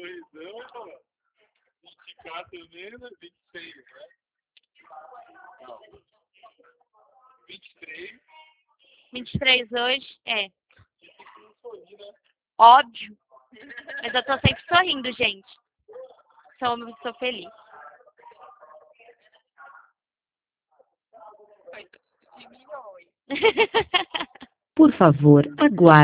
sorrisão, 24 menos, 26, né? Não. 23. 23 hoje? É. E tem que sorrir, né? Óbvio. Mas eu tô sempre sorrindo, gente. Sou feliz. Diminui. Por favor, aguarde.